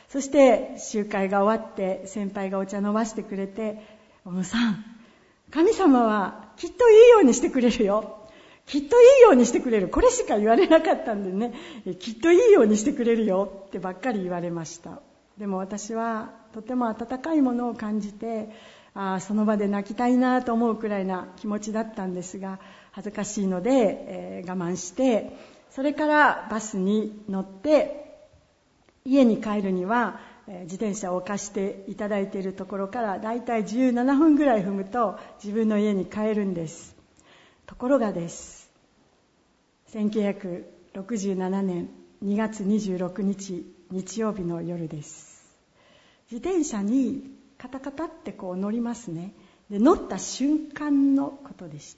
そして集会が終わって先輩がお茶飲ませてくれて、小野さん、神様はきっといいようにしてくれるよ。きっといいようにしてくれる。これしか言われなかったんでね、きっといいようにしてくれるよってばっかり言われました。でも私はとても温かいものを感じて、その場で泣きたいなと思うくらいな気持ちだったんですが、恥ずかしいので、我慢して、それからバスに乗って家に帰るには、自転車を貸していただいているところからだいたい17分ぐらい踏むと自分の家に帰るんです。ところがです、1967年2月26日日曜日の夜です。自転車にカタカタってこう乗りますね。で、乗った瞬間のことでした。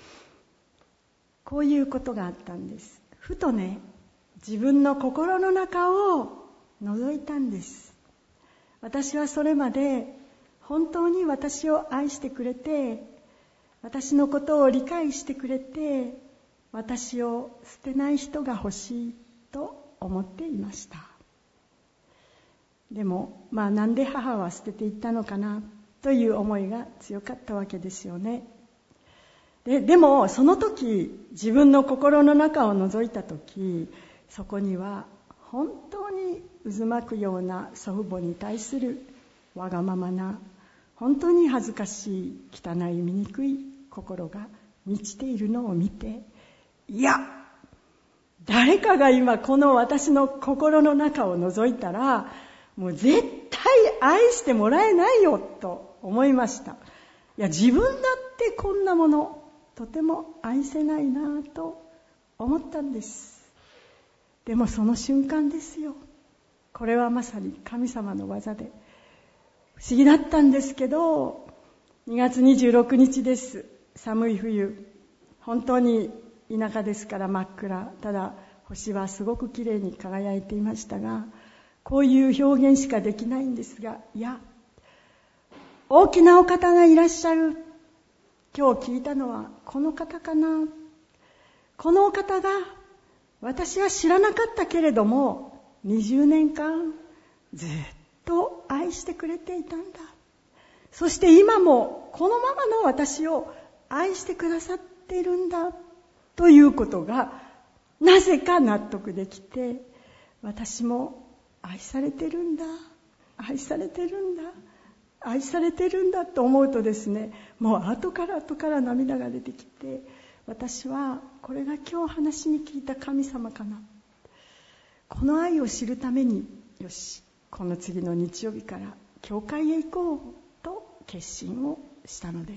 こういうことがあったんです。ふとね、自分の心の中を覗いたんです。私はそれまで本当に私を愛してくれて、私のことを理解してくれて、私を捨てない人が欲しいと思っていました。でもなんで母は捨てていったのかなという思いが強かったわけですよね。でもその時、自分の心の中を覗いた時、そこには本当に渦巻くような祖父母に対するわがままな、本当に恥ずかしい汚い醜い心が満ちているのを見て、いや、誰かが今この私の心の中を覗いたらもう絶対愛してもらえないよと思いました。いや、自分だってこんなものとても愛せないなと思ったんです。でもその瞬間ですよ。これはまさに神様の技で不思議だったんですけど、2月26日です。寒い冬、本当に田舎ですから真っ暗。ただ星はすごくきれいに輝いていましたが、こういう表現しかできないんですが、いや、大きなお方がいらっしゃる。今日聞いたのはこの方かな。このお方が私は知らなかったけれども20年間ずっと愛してくれていたんだ。そして今もこのままの私を愛してくださっているんだということがなぜか納得できて、私も愛されてるんだ、愛されてるんだ、愛されてるんだと思うとですね、もう後から涙が出てきて、私はこれが今日話に聞いた神様かな。この愛を知るために、よし、この次の日曜日から教会へ行こうと決心をしたのです。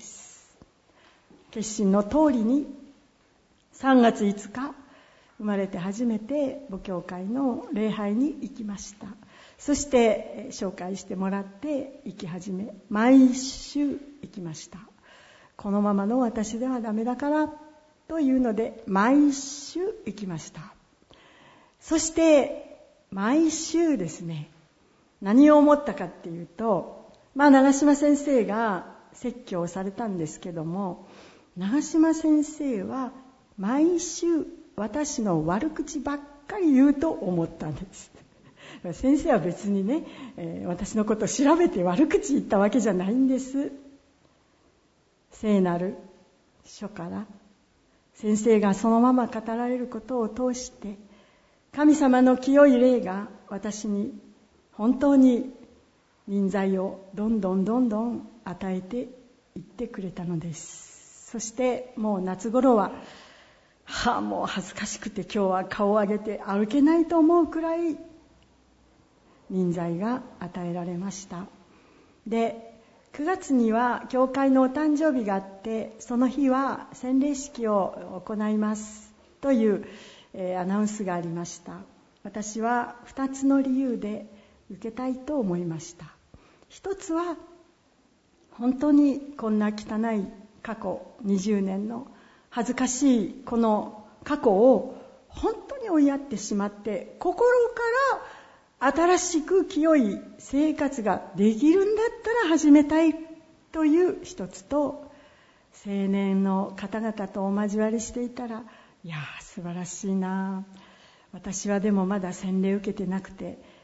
決心の通りに3月5日、生まれて初めて母教会の礼拝に行きました。そして紹介してもらって行き始め、毎週行きました。このままの私ではダメだからというので毎週行きました。そして毎週ですね、何を思ったかっていうと、長島先生が説教をされたんですけども、長島先生は毎週私の悪口ばっかり言うと思ったんです。先生は別にね、私のことを調べて悪口言ったわけじゃないんです。聖なる書から先生がそのまま語られることを通して、神様の清い霊が私に本当に臨在をどんどん与えていってくれたのです。そしてもう夏頃はもう恥ずかしくて今日は顔を上げて歩けないと思うくらい臨在が与えられました。で、9月には教会のお誕生日があって、その日は洗礼式を行いますという、アナウンスがありました。私は2つの理由で受けたいと思いました。一つは本当にこんな汚い過去20年の恥ずかしいこの過去を本当に追いやってしまって、心から新しく清い生活ができるんだったら始めたいという一つと、青年の方々とお交わりしていたら、いや素晴らしいな、私はでもまだ洗礼受けてなくて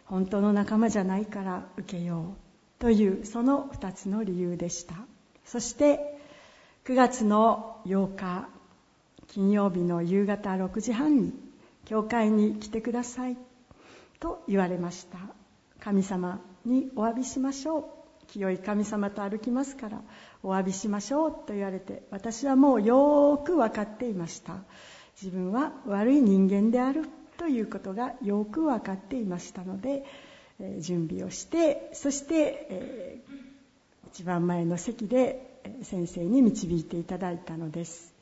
本当の仲間じゃないから受けようというその2つの理由でした。そして9月の8日金曜日の夕方6時半に教会に来てくださいと言われました。神様にお詫びしましょう、清い神様と歩きますからお詫びしましょうと言われて、私はもうよく分かっていました。自分は悪い人間であるということがよく分かっていましたので、準備をして、そして、一番前の席で先生に導いていただいたのです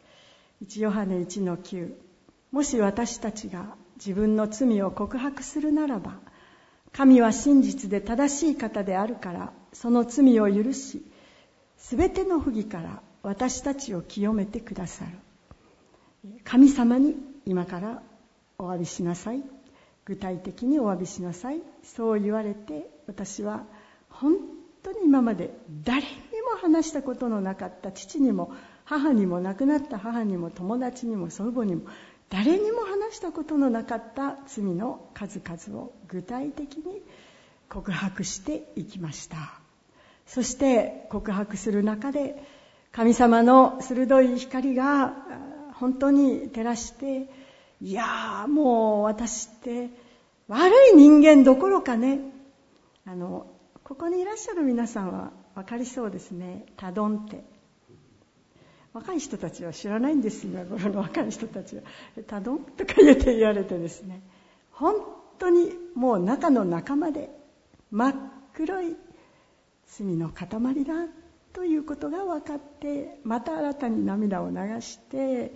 。1ヨハネ 1-9、 もし私たちが自分の罪を告白するならば、神は真実で正しい方であるからその罪を許し、すべての不義から私たちを清めてくださる。神様に今からお詫びしなさい、具体的にお詫びしなさい、そう言われて、私は本当に今まで誰にも話したことのなかった、父にも母にも、亡くなった母にも友達にも祖母にも誰にも話したことのなかった罪の数々を具体的に告白していきました。そして告白する中で神様の鋭い光が本当に照らして、いやもう私って悪い人間どころかね、ここにいらっしゃる皆さんは分かりそうですね。タドンって、若い人たちは知らないんです。今頃の若い人たちはタドンとか言われてですね、本当にもう中の中まで真っ黒い罪の塊だということが分かって、また新たに涙を流して、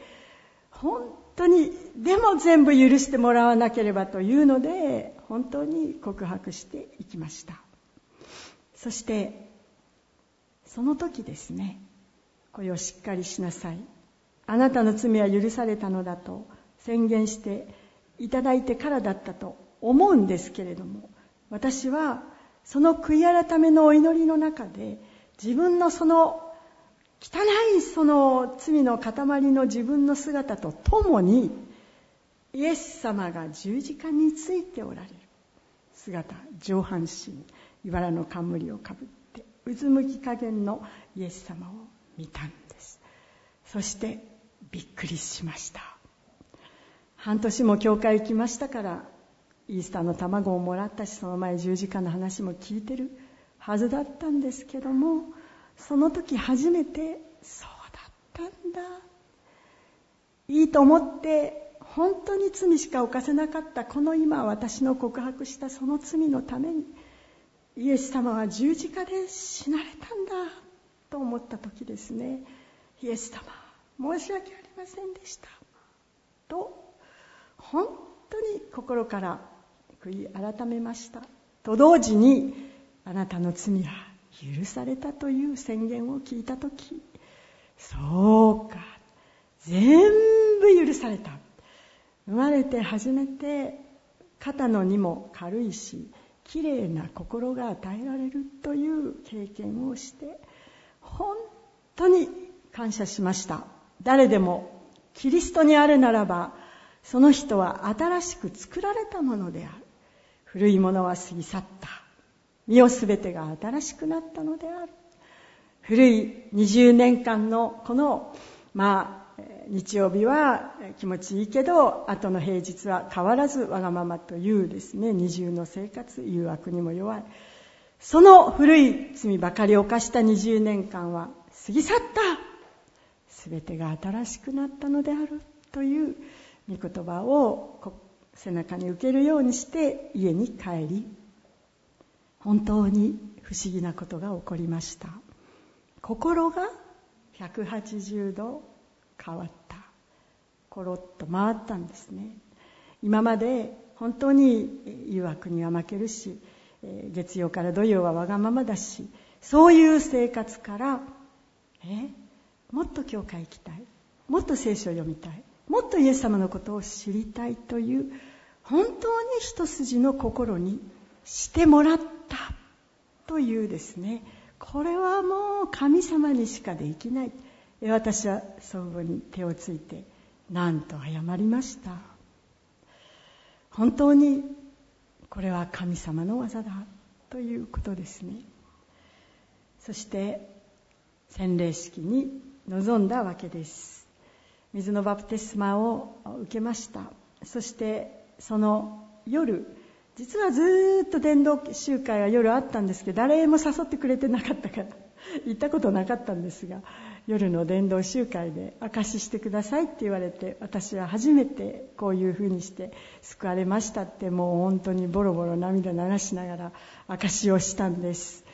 本当にでも全部許してもらわなければというので、本当に告白していきました。そしてその時ですね、これをしっかりしなさい、あなたの罪は許されたのだと宣言していただいてからだったと思うんですけれども、私はその悔い改めのお祈りの中で、自分のその汚いその罪の塊の自分の姿とともに、イエス様が十字架についておられる姿、上半身茨の冠をかぶってうずむき加減のイエス様を見たんです。そしてびっくりしました。半年も教会行きましたから、イースターの卵をもらったし、その前十字架の話も聞いてるはずだったんですけども、その時初めて、そうだったんだ、いいと思って本当に罪しか犯せなかったこの今私の告白したその罪のためにイエス様は十字架で死なれたんだと思った時ですね、イエス様申し訳ありませんでしたと本当に心から悔い改めましたと同時に、あなたの罪は許されたという宣言を聞いたとき、そうか、全部許された。生まれて初めて肩の荷も軽いし、きれいな心が与えられるという経験をして、本当に感謝しました。誰でもキリストにあるならば、その人は新しく作られたものである。古いものは過ぎ去った。身をすべてが新しくなったのである。古い20年間のこの日曜日は気持ちいいけど、後の平日は変わらずわがままというですね、二重の生活、誘惑にも弱い、その古い罪ばかり犯した20年間は過ぎ去った。すべてが新しくなったのであるという御言葉を背中に受けるようにして家に帰り、本当に不思議なことが起こりました。心が180度変わった。コロッと回ったんですね。今まで本当に誘惑には負けるし、月曜から土曜はわがままだし、そういう生活からもっと教会行きたい、もっと聖書を読みたい、もっとイエス様のことを知りたいという本当に一筋の心にしてもらったというですね、これはもう神様にしかできない。私は祖母に手をついてなんと謝りました。本当にこれは神様の技だということですね。そして洗礼式に臨んだわけです。水のバプテスマを受けました。そしてその夜、実はずっと伝道集会は夜あったんですけど、誰も誘ってくれてなかったから行ったことなかったんですが、夜の伝道集会で証ししてくださいって言われて、私は初めてこういうふうにして救われましたって、もう本当にボロボロ涙流しながら証しをしたんです。